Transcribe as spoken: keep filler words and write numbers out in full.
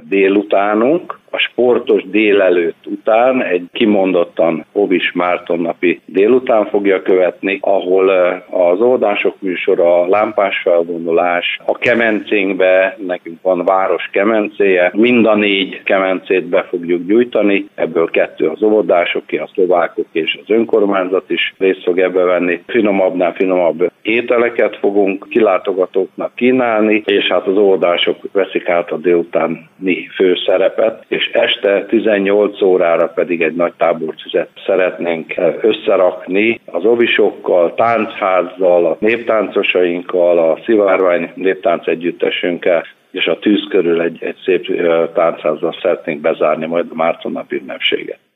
délutánunk, a sportos délelőtt után egy kimondottan Hovis Márton napi délután fogja követni, ahol az óvodások műsora, a lámpás felvonulás, a kemencénkbe, nekünk van város kemencéje, mind a négy kemencét be fogjuk gyújtani, ebből kettő az óvodásoké, a szlovákok és az önkormányzat is részt fog ebbe venni. Finomabbnál finomabb ételeket fogunk kilátogatóknak kínálni, és hát az óvodások veszik át a délutáni főszerepet, és este tizennyolc órára pedig egy nagy tábortüzet szeretnénk összerakni az ovisokkal, táncházzal, a néptáncosainkkal, a Szivárvány néptánc együttesünkkel, és a tűz körül egy, egy szép táncházzal szeretnénk bezárni majd a Márton napi ünnepséget.